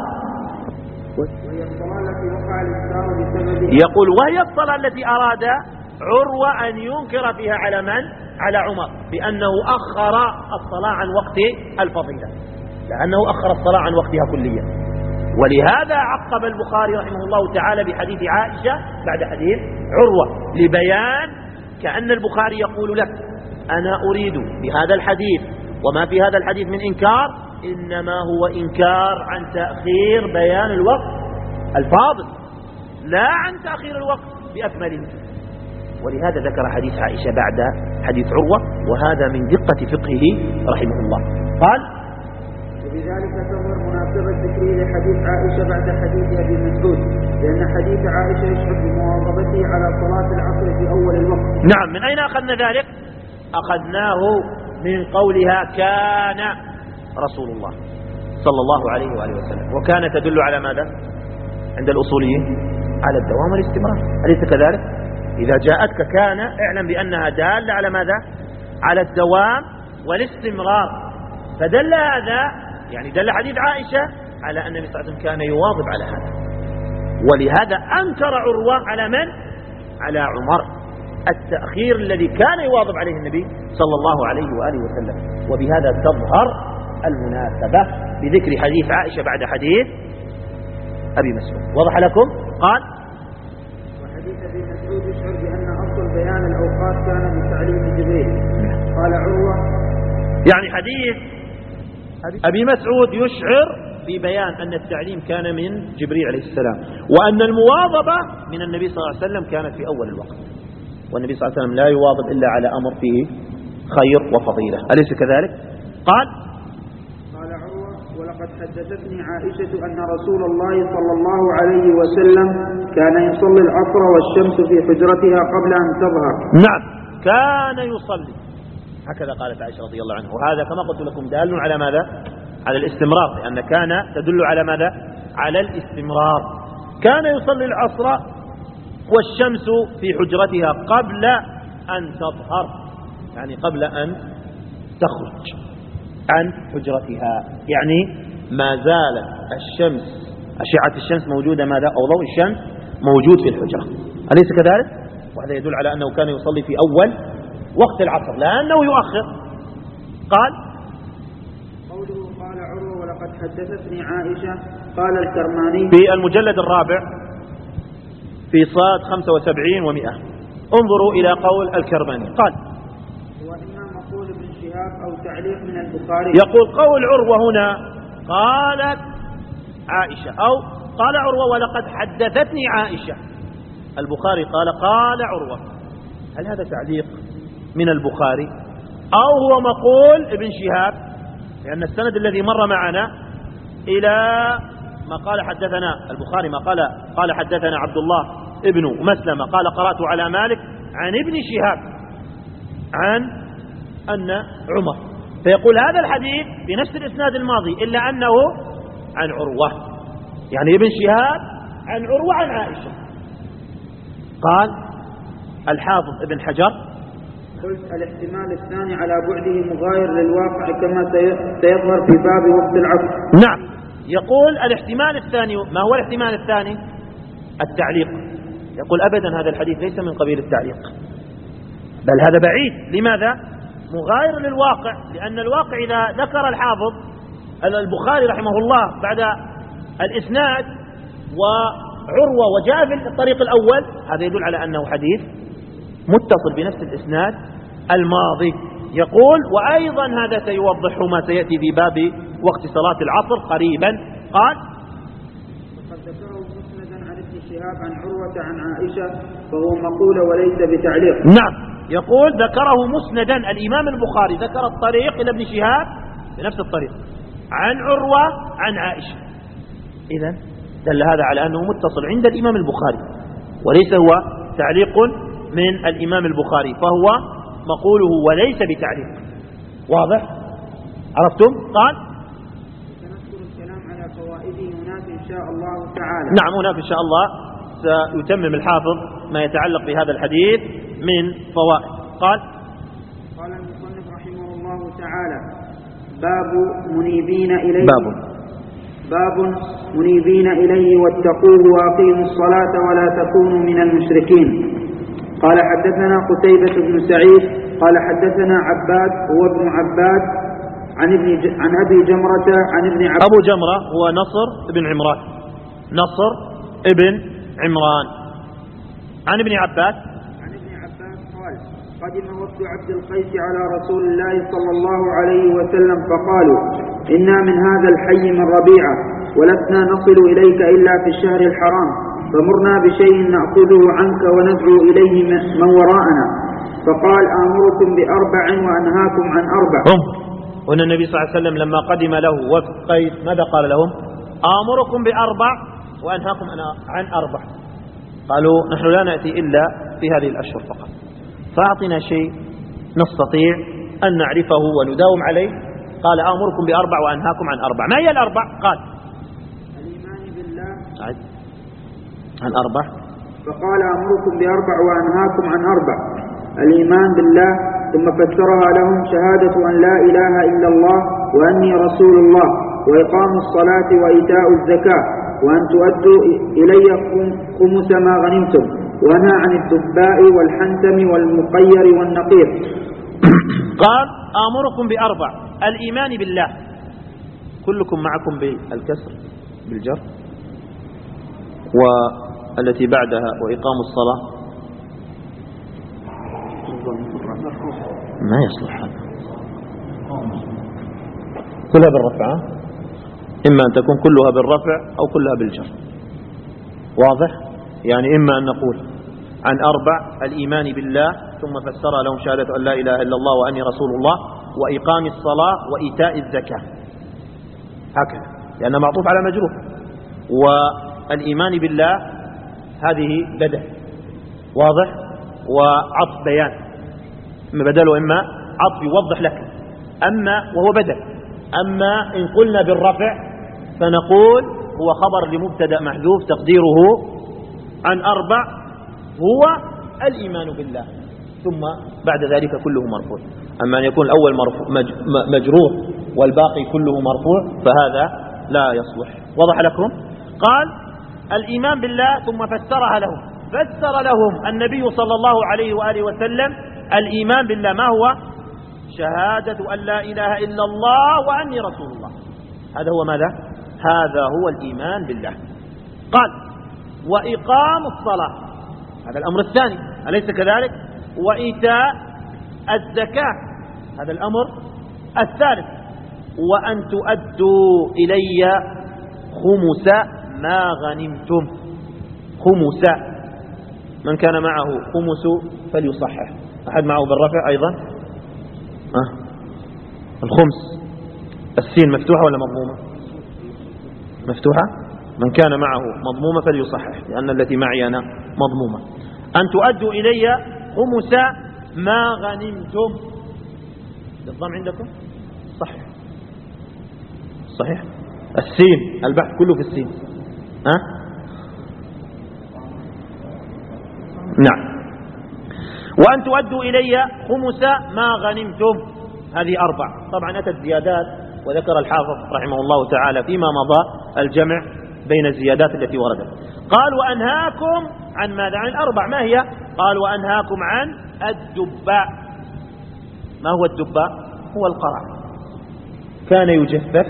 يقول: وهي الصلاة التي أراد عروة أن ينكر فيها على من؟ على عمر، بأنه أخر الصلاة عن وقت الفضيلة، لأنه أخر الصلاة عن وقتها كليا. ولهذا عقب البخاري رحمه الله تعالى بحديث عائشة بعد حديث عروة، لبيان كأن البخاري يقول لك: أنا أريد بهذا الحديث وما في هذا الحديث من إنكار إنما هو إنكار عن تأخير بيان الوقت الفاضل، لا عن تأخير الوقت بأكمله. ولهذا ذكر حديث عائشة بعد حديث عروة، وهذا من دقة فقهه رحمه الله. قال: وبذلك تظهر مناسبة ذكره لحديث عائشة بعد حديث أبي مسعود، لأن حديث عائشة يشعر بمواظبته على صلاة العصر في أول الوقت. نعم. من أين أخذنا ذلك؟ أخذناه من قولها: كان رسول الله صلى الله عليه وآله وسلم، وكان تدل على ماذا عند الأصوليين؟ على الدوام والاستمرار، أليس كذلك؟ إذا جاءتك كان اعلم بأنها دالة على ماذا؟ على الدوام والاستمرار. فدل هذا، يعني دل حديث عائشة على أن النبي صلى الله عليه وسلم كان يواظب على هذا. ولهذا أنكر عروة على من؟ على عمر التأخير الذي كان يواظب عليه النبي صلى الله عليه وآله وسلم. وبهذا تظهر المناسبة بذكر حديث عائشة بعد حديث أبي مسعود. وضح لكم؟ قال: وحديث أبي مسعود يشعر بأن أصل بيان الأوقات كان بتعليم جبريل. قال عروة: يعني حديث أبي مسعود يشعر ببيان أن التعليم كان من جبريل عليه السلام، وأن المواظبة من النبي صلى الله عليه وسلم كانت في أول الوقت، والنبي صلى الله عليه وسلم لا يواظب إلا على أمر فيه خير وفضيلة، أليس كذلك؟ قال: عروة: ولقد حدثتني عائشة أن رسول الله صلى الله عليه وسلم كان يصلي العصر والشمس في حجرتها قبل أن تظهر. نعم، كان يصلي، هكذا قالت عائشة رضي الله عنها. وهذا كما قلت لكم دال على ماذا؟ على الاستمرار، لأن كان تدل على ماذا؟ على الاستمرار. كان يصلي العصر والشمس في حجرتها قبل أن تظهر، يعني قبل أن تخرج عن حجرتها، يعني ما زالت الشمس، أشعة الشمس موجودة ماذا؟ أو ضوء الشمس موجود في الحجرة، أليس كذلك؟ وهذا يدل على أنه كان يصلي في أول وقت العصر، لأنه يؤخر. قال: قوله قال عروة: ولقد حدثتني عائشة. قال الكرماني في المجلد الرابع في صاد 75 و100، انظروا إلى قول الكرماني. قال: وإما مقول ابن شهاب أو تعليق من البخاري. يقول قول عروة هنا قالت عائشة، أو قال عروة ولقد حدثتني عائشة. البخاري قال عروة. هل هذا تعليق من البخاري أو هو مقول ابن شهاب؟ لأن السند الذي مر معنا إلى ما قال حدثنا البخاري، ما قال حدثنا عبد الله ابن مسلمة قال قرأت على مالك عن ابن شهاب عن أن عمر، فيقول هذا الحديث بنفس الإسناد الماضي إلا أنه عن عروة، يعني ابن شهاب عن عروة عن عائشة. قال الحافظ ابن حجر: قلت الاحتمال الثاني على بعده مغاير للواقع كما سيظهر في باب وقت العصر. نعم، يقول الاحتمال الثاني. ما هو الاحتمال الثاني؟ التعليق. يقول أبدا هذا الحديث ليس من قبيل التعليق، بل هذا بعيد. لماذا؟ مغاير للواقع، لأن الواقع إذا ذكر الحافظ البخاري رحمه الله بعد الإسناد وعروة وجاء في الطريق الأول، هذا يدل على أنه حديث متصل بنفس الإسناد الماضي. يقول وأيضا هذا سيوضح ما سيأتي في باب وقت صلاة العصر قريبا. قال وقد ذكره مسندا عن ابن شهاب عن عروة عن عائشة فهو مقول وليس بتعليق. نعم، يقول ذكره مسندا الإمام البخاري ذكر الطريق إلى ابن شهاب بنفس الطريق عن عروة عن عائشة، إذن دل هذا على أنه متصل عند الإمام البخاري وليس هو تعليق من الإمام البخاري، فهو مقوله وليس بتعليق. واضح؟ عرفتم؟ قال سنذكر الكلام على فوائده هناك إن شاء الله تعالى. نعم، هناك إن شاء الله سيتمم الحافظ ما يتعلق بهذا الحديث من فوائد. قال المصنف رحمه الله تعالى باب منيبين إليه واتقوه وأقيموا الصلاة ولا تكونوا من المشركين. قال حدثنا قتيبة بن سعيد قال حدثنا عباد هو ابن عباد عن أبي جمرة عن ابن عباد. أبو جمرة هو نصر بن عمران، نصر ابن عمران عن ابن عباس قال قدم وفد عبد القيس على رسول الله صلى الله عليه وسلم فقالوا إنا من هذا الحي من ربيعة ولسنا نصل إليك إلا في الشهر الحرام فمرنا بشيء نأخذه عنك وندعو إليه من وراءنا. فقال آمركم بأربع وأنهاكم عن أربع. وأن النبي صلى الله عليه وسلم لما قدم له وفد قيس ماذا قال لهم؟ آمركم بأربع وأنهاكم عن أربع. قالوا نحن لا نأتي إلا في هذه الأشهر فقط، فأعطنا شيء نستطيع أن نعرفه ونداوم عليه. قال آمركم بأربع وأنهاكم عن أربع. ما هي الأربع؟ قال الإيمان بالله عن أربع. فقال آمركم بأربع وأنهاكم عن أربع: الإيمان بالله، ثم فسرها لهم شهادة أن لا إله إلا الله وأني رسول الله، وإقام الصلاة وإيتاء الزكاة، وأن تؤدوا إلي خمس ما غنمتم، وأنهى عن الدباء والحنتم والمقير والنقير. قال آمركم بأربع: الإيمان بالله، كلكم معكم بالكسر بالجر، والتي بعدها وإقام الصلاة ما يصلح هذا، كلها بالرفع، إما أن تكون كلها بالرفع أو كلها بالجر. واضح؟ يعني إما أن نقول عن أربع: الإيمان بالله، ثم فسر لهم شهادة أن لا إله إلا الله وأني رسول الله، وإقام الصلاة وإيتاء الزكاة، هكذا، لأنه معطوف على مجرور. والإيمان بالله هذه بدل، واضح، وعطف بيان، إما بدل وإما عطف يوضح لك، أما وهو بدل. أما إن قلنا بالرفع فنقول هو خبر لمبتدأ محذوف تقديره عن أربع هو الإيمان بالله، ثم بعد ذلك كله مرفوع. أما أن يكون الأول مجرور والباقي كله مرفوع فهذا لا يصلح. وضح لكم؟ قال الإيمان بالله، ثم فسرها لهم، فسر لهم النبي صلى الله عليه وآله وسلم الإيمان بالله ما هو؟ شهادة أن لا إله إلا الله وأني رسول الله. هذا هو ماذا؟ هذا هو الإيمان بالله. قال وإقام الصلاة، هذا الأمر الثاني، أليس كذلك؟ وإيتاء الزكاة، هذا الأمر الثالث. وأن تؤدوا إلي خمس ما غنمتم. خمس، من كان معه خمس فليصحح. أحد معه بالرفع أيضا؟ الخمس، السين مفتوحة ولا مضمومة؟ مفتوحة. من كان معه مضمومة فليصحح، لأن التي معي أنا مضمومة. أن تؤدوا إلي خمس ما غنمتم، بالضم عندكم؟ صحيح صحيح. السين، البحث كله في السين. نعم. وأن تؤدوا إلي خمس ما غنمتم، هذه أربع. طبعا أتت زيادات وذكر الحافظ رحمه الله تعالى فيما مضى الجمع بين الزيادات التي وردت. قال وأنهاكم عن ماذا؟ عن الأربع. ما هي؟ قال وأنهاكم عن الدباء. ما هو الدباء؟ هو القرع، كان يجفف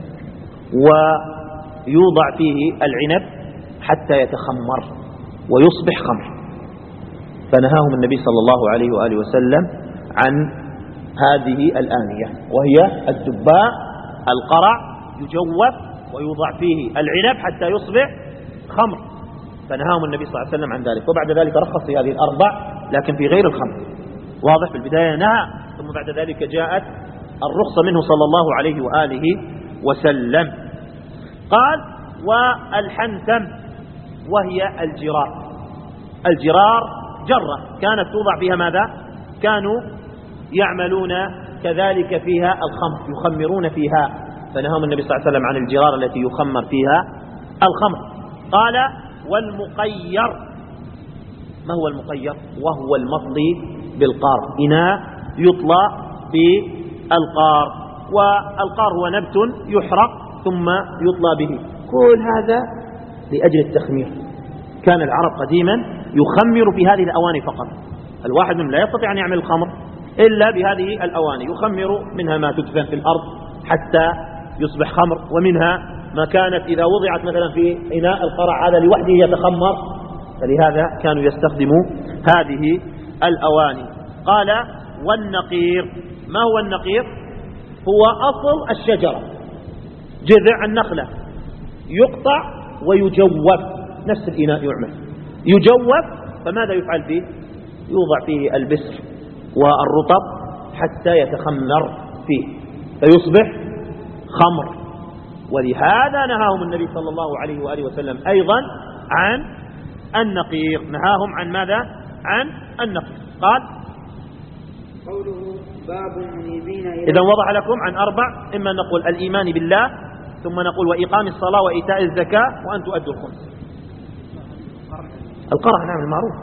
ويوضع فيه العنب حتى يتخمر ويصبح خمر، فنهاهم النبي صلى الله عليه وآله وسلم عن هذه الآنية، وهي الدباء القرع يجوف ويوضع فيه العنب حتى يصبح خمر، فنهاهم النبي صلى الله عليه وسلم عن ذلك. وبعد ذلك رخص في هذه الأربع لكن في غير الخمر. واضح؟ في البداية نهى، ثم بعد ذلك جاءت الرخصة منه صلى الله عليه وآله وسلم. قال والحنتم وهي الجرار. الجرار جرة كانت توضع فيها ماذا؟ كانوا يعملون كذلك فيها الخمر، يخمرون فيها، فنهاهم النبي صلى الله عليه وسلم عن الجرار التي يخمر فيها الخمر. قال والمقير. ما هو المقير؟ وهو المطلي بالقار، إناء يطلى بالقار، والقار هو نبت يحرق ثم يطلى به. كل هذا لأجل التخمير. كان العرب قديما يخمر في هذه الأواني فقط، الواحد منهم لا يستطيع أن يعمل الخمر إلا بهذه الأواني، يخمر منها ما تدفن في الأرض حتى يصبح خمر، ومنها ما كانت إذا وضعت مثلا في إناء القرع هذا لوحده يتخمر، فلهذا كانوا يستخدموا هذه الأواني. قال والنقير. ما هو النقير؟ هو أصل الشجرة، جذع النخلة يقطع ويجوف، نفس الإناء يعمل يجوف، فماذا يفعل فيه؟ يوضع فيه البسر والرطب حتى يتخمر فيه فيصبح خمر. ولهذا نهاهم النبي صلى الله عليه وآله وسلم أيضا عن النقير. نهاهم عن ماذا؟ عن النقير. قال قوله باب منيبين إليه. إذا وضع لكم عن أربع، إما نقول الإيمان بالله، ثم نقول وإقام الصلاة وإيتاء الزكاة وأن تؤدوا الخمس. القرع نعم المعروف،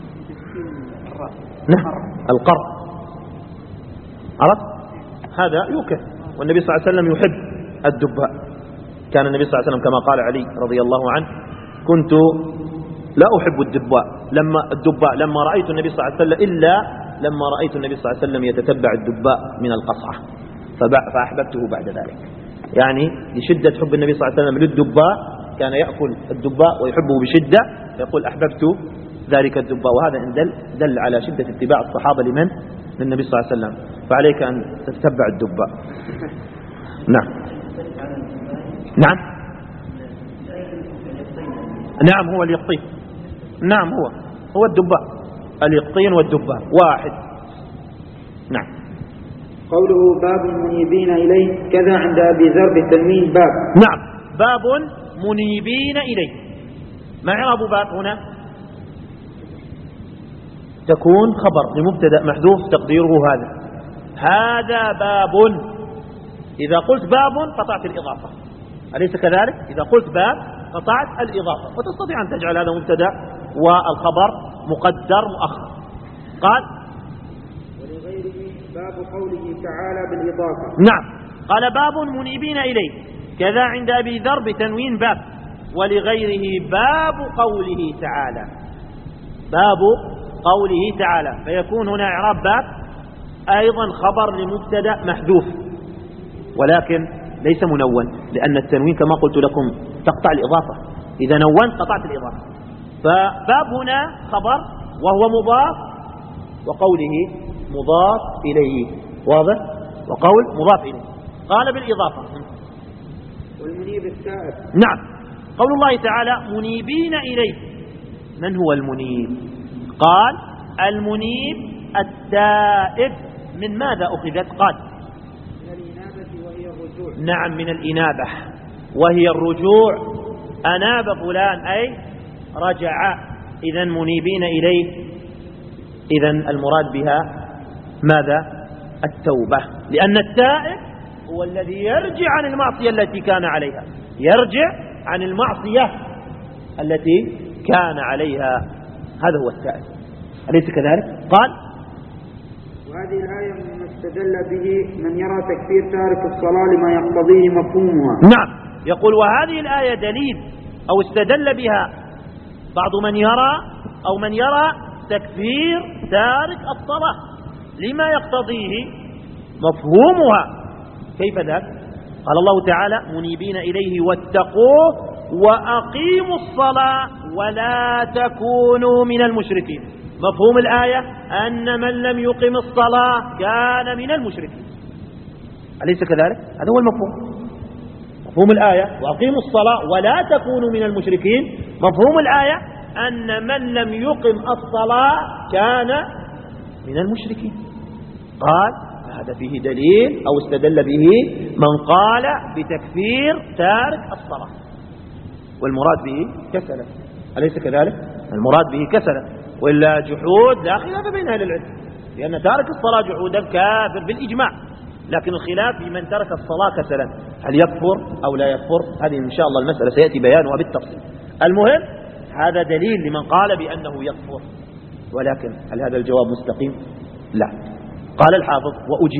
نعم القرع عرفت؟ هذا يوكل، والنبي صلى الله عليه وسلم يحب الدباء. كان النبي صلى الله عليه وسلم كما قال علي رضي الله عنه كنت لا أحب الدباء لما رأيت النبي صلى الله عليه وسلم إلا لما رأيت النبي صلى الله عليه وسلم يتتبع الدباء من القصعة فأحببته بعد ذلك. يعني لشدة حب النبي صلى الله عليه وسلم للدباء، كان يأكل الدباء ويحبه بشدة، يقول أحببت ذلك الدباء. وهذا إن دل على شدة اتباع الصحابة للنبي صلى الله عليه وسلم، فعليك أن تتبع الدباء. نعم نعم نعم هو اليقطين. نعم هو الدباء، اليقطين والدباء واحد. نعم. قوله باب منيبين إليه كذا عند أبي ذر بالتنوين باب. نعم باب منيبين إليه. ما إعراب باب هنا؟ تكون خبر لمبتدأ محذوف تقديره هذا باب. إذا قلت باب قطعت الإضافة، أليس كذلك؟ إذا قلت باب قطعت الإضافة، وتستطيع أن تجعل هذا مبتدأ والخبر مقدر مؤخر. قال ولغيره باب قوله تعالى بالإضافة. نعم. قال باب منيبين إليه كذا عند أبي ذر بتنوين باب، ولغيره باب قوله تعالى. باب قوله تعالى، فيكون هنا إعراب باب أيضا خبر لمبتدأ محذوف، ولكن ليس منون، لأن التنوين كما قلت لكم تقطع الإضافة، إذا نونت قطعت الإضافة. فباب هنا خبر وهو مضاف، وقوله مضاف إليه، واضح؟ وقول مضاف إليه. قال بالإضافة. والمنيب التائب. نعم. قول الله تعالى منيبين إليه. من هو المنيب؟ قال المنيب التائب. من ماذا أخذت؟ قال من الإنابة وهي الرجوع. نعم من الإنابة وهي الرجوع. أناب فلان أي رجع. إذا منيبين إليه، إذا المراد بها ماذا؟ التوبة، لأن التائب هو الذي يرجع عن المعصية التي كان عليها، يرجع عن المعصية التي كان عليها، هذا هو التائب، أليس كذلك؟ قال وهذه الآية استدل به من يرى تكفير تارك الصلاة لما يقتضيه مفهومها. نعم، يقول وهذه الآية دليل أو استدل بها بعض من يرى تكفير تارك الصلاة لما يقتضيه مفهومها. كيف ذلك؟ قال الله تعالى منيبين إليه واتقوه وأقيموا الصلاة ولا تكونوا من المشركين. مفهوم الآية أن من لم يقم الصلاة كان من المشركين، أليس كذلك؟ هذا هو المفهوم. مفهوم الآية وأقيموا الصلاة ولا تكونوا من المشركين، مفهوم الآية أن من لم يقم الصلاة كان من المشركين. قال هذا فيه دليل أو استدل به من قال بتكفير تارك الصلاة، والمراد به كسلا، أليس كذلك؟ المراد به كسلا، وإلا جحود لا خلاف بين أهل العلم، لأن تارك الصلاة جحودا كافر بالإجماع، لكن الخلاف في من ترك الصلاة كسلا هل يكفر أو لا يكفر. هذه إن شاء الله المسألة سيأتي بيانها بالتفصيل. المهم هذا دليل لمن قال بأنه يكفر، ولكن هل هذا الجواب مستقيم؟ لا. قال الحافظ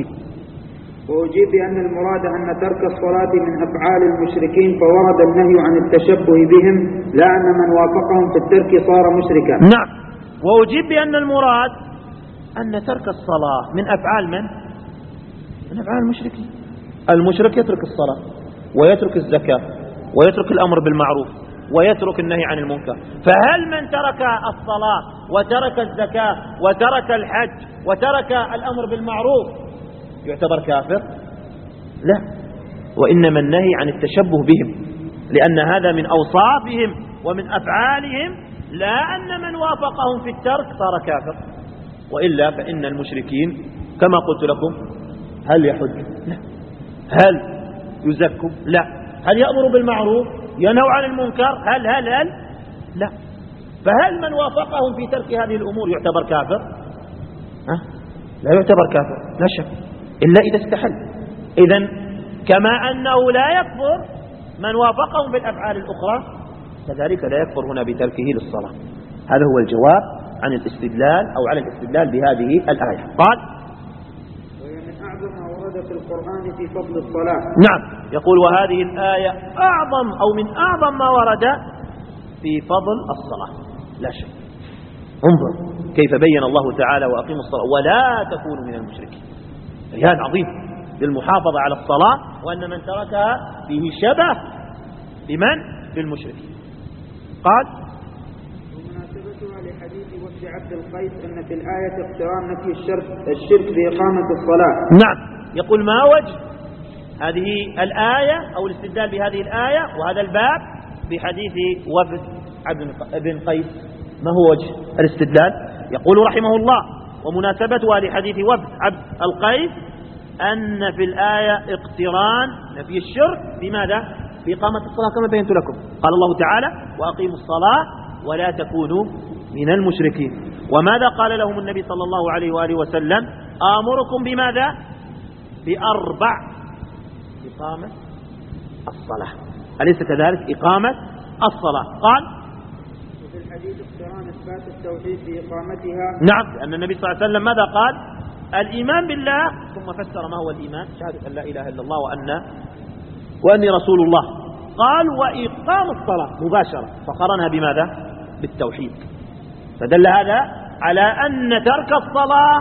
وأجيب بأن المراد أن ترك الصلاة من أفعال المشركين فورد النهي عن التشبه بهم، لا أن من وافقهم في الترك صار مشركا. نعم، وأجيب بأن المراد أن ترك الصلاة من أفعال من أفعال المشركين. المشرك يترك الصلاة ويترك الزكاة ويترك الأمر بالمعروف ويترك النهي عن المنكر، فهل من ترك الصلاة وترك الزكاة وترك الحج وترك الأمر بالمعروف يعتبر كافر؟ لا، وإنما النهي عن التشبه بهم، لأن هذا من أوصافهم ومن أفعالهم، لا أن من وافقهم في الترك صار كافر. وإلا فإن المشركين كما قلت لكم هل يحج؟ لا. هل يزكوا؟ لا. هل يأمر بالمعروف؟ ينهوا عن المنكر؟ هل لا. فهل من وافقهم في ترك هذه الأمور يعتبر كافر؟ لا يعتبر كافر، لا شك، إلا إذا استحل. إذن كما أنه لا يكفر من وافقهم في الأفعال الأخرى، كذلك لا يكفر هنا بتركه للصلاة. هذا هو الجواب عن الاستدلال أو على الاستدلال بهذه الآية. قال وهي من أعظم ما ورد في القرآن في فضل الصلاة. نعم، يقول وهذه الآية أعظم أو من أعظم ما ورد في فضل الصلاة، لا شك. انظر كيف بين الله تعالى وأقيموا الصلاة ولا تكونوا من المشركين، بيان عظيم للمحافظة على الصلاة، وأن من تركها فيه شبه بمن؟ بالمشركين. قال ومناسبتها لحديث وفد عبد القيس أن في الآية اقتران نفي الشرك بإقامة الصلاة. نعم، يقول ما وجه هذه الآية أو الاستدلال بهذه الآية وهذا الباب بحديث وفد عبد قيس؟ ما هو وجه الاستدلال؟ يقول رحمه الله ومناسبتها لحديث وفد عبد القيس أن في الآية اقتران نفي الشرك بماذا؟ بإقامة الصلاة كما بينت لكم. قال الله تعالى وأقيموا الصلاة ولا تكونوا من المشركين. وماذا قال لهم النبي صلى الله عليه وآله وسلم؟ آمركم بماذا؟ بأربع: إقامة الصلاة، أليس كذلك؟ إقامة الصلاة. قال وفي الحديث اقتران إثبات التوحيد بإقامتها. نعم، لأن النبي صلى الله عليه وسلم ماذا قال؟ الإيمان بالله، ثم فسر ما هو الإيمان: شهادة أن لا إله إلا الله وأني رسول الله. قال وإقام الصلاة مباشرة، فقرنها بماذا؟ بالتوحيد. فدل هذا على أن ترك الصلاة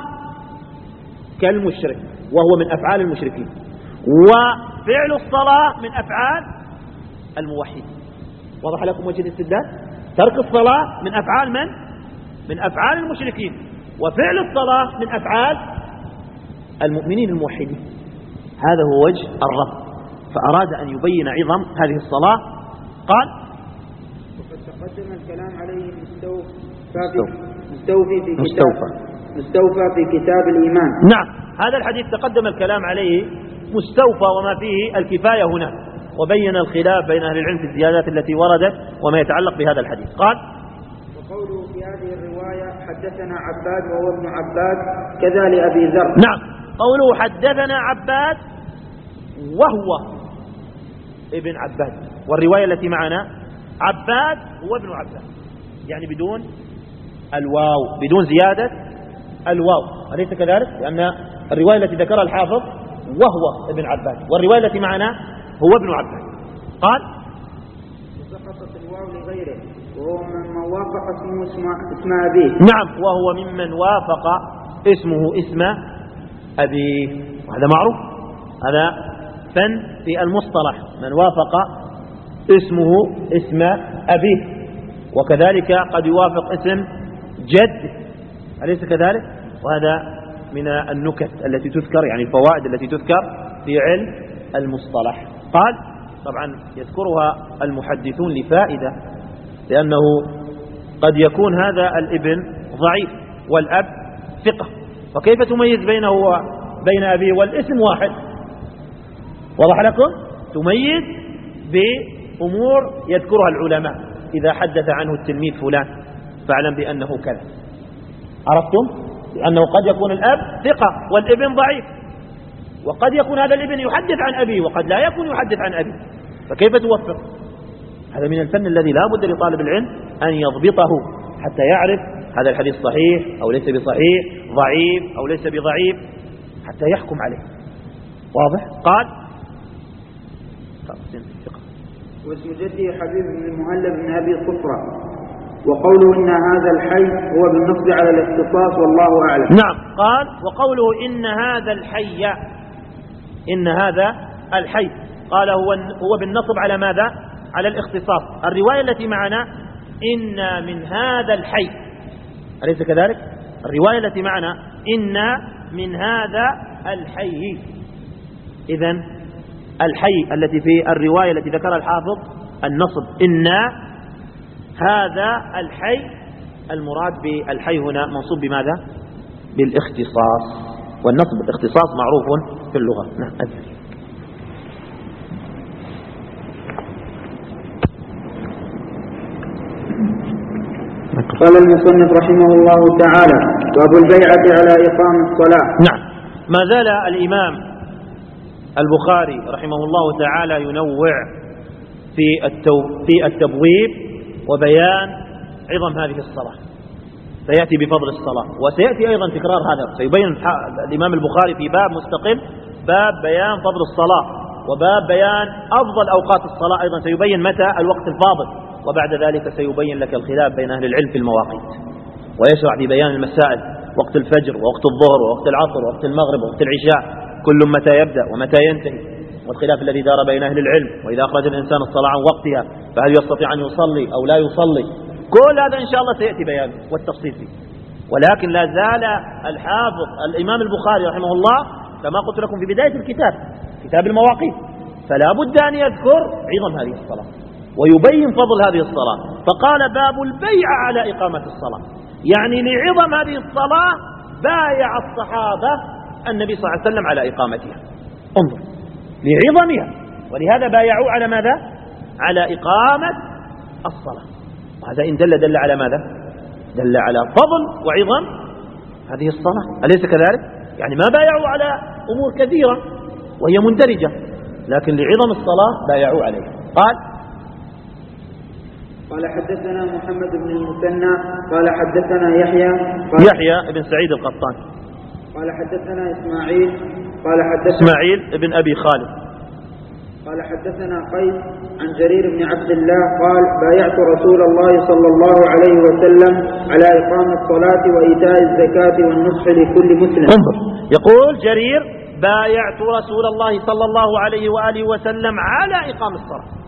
كالمشرك، وهو من أفعال المشركين، وفعل الصلاة من أفعال الموحدين. وضح لكم وجه الاستدلال؟ ترك الصلاة من أفعال من؟ من أفعال المشركين، وفعل الصلاة من أفعال المؤمنين الموحدين. هذا هو وجه الرب، فأراد أن يبين عظم هذه الصلاة. قال وقد تقدم الكلام عليه مستوفى في كتاب الإيمان. نعم، هذا الحديث تقدم الكلام عليه مستوفى وما فيه الكفاية هنا، وبين الخلاف بين أهل العلم في الزيادات التي وردت وما يتعلق بهذا الحديث. قال وقوله في هذه الرواية حدثنا عباد وهو ابن عباد كذا لأبي ذر. نعم، قوله حدثنا عباد وهو ابن عباد، والرواية التي معنا عباد هو ابن عباد، يعني بدون الواو، بدون زيادة الواو، أليس كذلك؟ لأن الرواية التي ذكرها الحافظ وهو ابن عباس، والرواية التي معنا هو ابن عباس. قال وسقطت الواو لغيره وهو ممن وافق اسم أبيه. نعم، وهو ممن وافق اسمه اسم أبيه، وهذا معروف، هذا فن في المصطلح، من وافق اسمه اسم أبيه. وكذلك قد يوافق اسم جد، أليس كذلك؟ وهذا من النكت التي تذكر، يعني الفوائد التي تذكر في علم المصطلح. قال طبعا يذكرها المحدثون لفائدة، لأنه قد يكون هذا الابن ضعيف والأب ثقة، فكيف تميز بينه وبين أبيه والاسم واحد؟ وضح لكم؟ تميز بأمور يذكرها العلماء، إذا حدث عنه التلميذ فلان فاعلم بأنه كذا. عرفتم؟ لأنه قد يكون الأب ثقة والابن ضعيف، وقد يكون هذا الابن يحدث عن أبيه وقد لا يكون يحدث عن أبيه، فكيف توفق؟ هذا من الفن الذي لا بد لطالب العلم أن يضبطه حتى يعرف هذا الحديث صحيح أو ليس بصحيح، ضعيف أو ليس بضعيف، حتى يحكم عليه. واضح؟ قال واسم جده حبيب بن المهلب بن أبي صفرة، وقوله إن هذا الحي هو بالنصب على الاختصاص والله أعلم. نعم، قال وقوله إن هذا الحي، إن هذا الحي، قال هو بالنصب على ماذا؟ على الاختصاص. الرواية التي معنا إن من هذا الحي، أليس كذلك؟ الرواية التي معنا إن من هذا الحي، إذن الحي التي في الرواية التي ذكرها الحافظ النصب إن هذا الحي، المراد بالحي هنا منصوب بماذا؟ بالاختصاص، والنصب بالاختصاص معروف في اللغة. نعم. قال المصنف رحمه الله تعالى: باب البيعة على إقام الصلاة. نعم، ما زال الإمام البخاري رحمه الله تعالى ينوع في التبويب وبيان عظم هذه الصلاة، سيأتي بفضل الصلاة، وسيأتي أيضا تكرار هذا، سيبين الإمام البخاري في باب مستقل باب بيان فضل الصلاة، وباب بيان أفضل أوقات الصلاة، أيضا سيبين متى الوقت الفاضل، وبعد ذلك سيبين لك الخلاف بين أهل العلم في المواقيت، ويشرع في بيان المسائل، وقت الفجر ووقت الظهر ووقت العصر ووقت المغرب ووقت العشاء، كل متى يبدأ ومتى ينتهي، والخلاف الذي دار بين أهل العلم، وإذا أخرج الإنسان الصلاة عن وقتها فهل يستطيع أن يصلي أو لا يصلي. كل هذا إن شاء الله سيأتي بيانه والتفصيل فيه. ولكن لا زال الحافظ الإمام البخاري رحمه الله كما قلت لكم في بداية الكتاب، كتاب المواقيت، فلا بد أن يذكر عظم هذه الصلاة ويبين فضل هذه الصلاة، فقال باب البيع على إقامة الصلاة، يعني لعظم هذه الصلاة بايع الصحابة النبي صلى الله عليه وسلم على إقامتها. انظر لعظمها، ولهذا بايعوا على ماذا؟ على إقامة الصلاة. وهذا إن دل على ماذا؟ دل على فضل وعظم هذه الصلاة، أليس كذلك؟ يعني ما بايعوا على أمور كثيرة وهي مندرجة، لكن لعظم الصلاة بايعوا عليها. قال حدثنا محمد بن المثنى قال حدثنا يحيى بن سعيد القطان قال حدثنا إسماعيل إسماعيل بن أبي خالد قال حدثنا قيس عن جرير بن عبد الله قال: بايعت رسول الله صلى الله عليه وسلم على إقام الصلاة وإيتاء الزكاة والنصح لكل مسلم. انظر، يقول جرير: بايعت رسول الله صلى الله عليه وآله وسلم على إقام الصلاة،